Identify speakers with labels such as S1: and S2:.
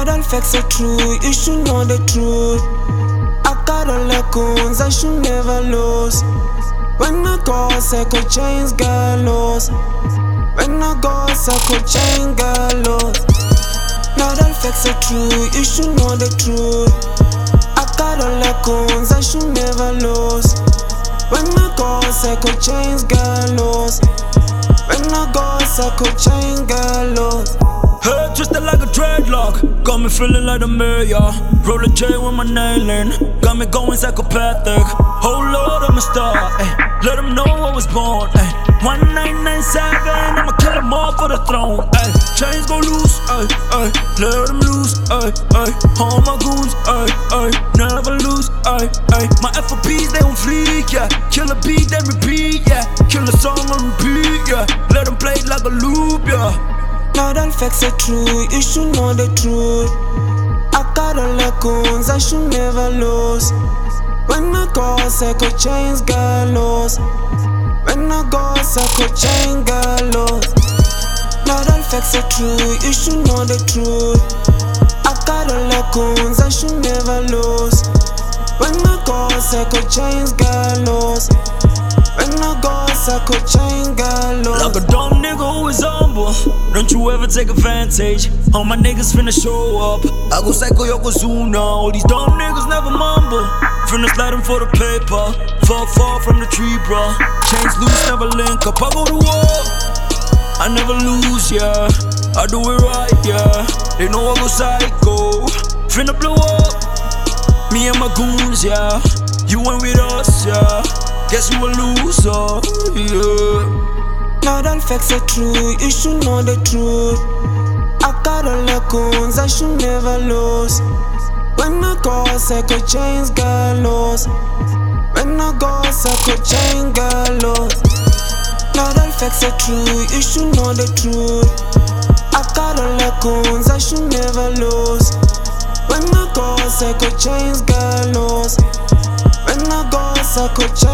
S1: Not all facts are true, you should know the truth. I got all the goons, I should never lose. When I go, circle chains get lost. When I go, circle chain get lost. Not all facts are true, you should know the truth. I got all the goons, I should never lose. When I go, circle chains get lost. When I go, circle chain get lost.
S2: Head twisted like a dreadlock, got me feeling like a mayor. Roll a J with my nail in, got me going psychopathic. Oh Lord, I'm a star, ay. Let them know I was born, ay. 1997, I'ma kill them all for the throne, ay. Chains go loose, ay, ay. Let them loose, ay, ay. All my goons, ay, ay. Never lose, ay, ay. My FOPs, they on fleek, yeah. Kill a beat, then repeat, yeah. Kill a song on repeat, yeah. Let them play it like a loop, yeah.
S1: Not all facts are true, you should know the truth. I got all the goons, I should never lose. When I go, circle chains get lost. When I go, circle chain get lost. Not all facts are true, you should know the truth. I got all the goons, I should never lose. When I go, circle chains get lost. When I go, circle chain get lost.
S2: Like a dumb nigga who is humble, don't you ever take advantage. All my niggas finna show up, I go psycho Yokozuna. All these dumb niggas never mumble, finna slide them for the paper. Fall from the tree, bruh. Chains loose, never link up. I go to war, I never lose, yeah. I do it right, yeah. They know I go psycho, finna blow up. Me and my goons, yeah. You ain't with us, yeah. Guess you a loser, yeah.
S1: Not all facts are true, you should know the truth. I got all the goons, I should never lose. When I go, circle chains get lost. When I go, circle chain get lost. Not all facts are true, you should know the truth. I got all the goons, I should never lose. When I go, circle chains get lost. When I go, circle chain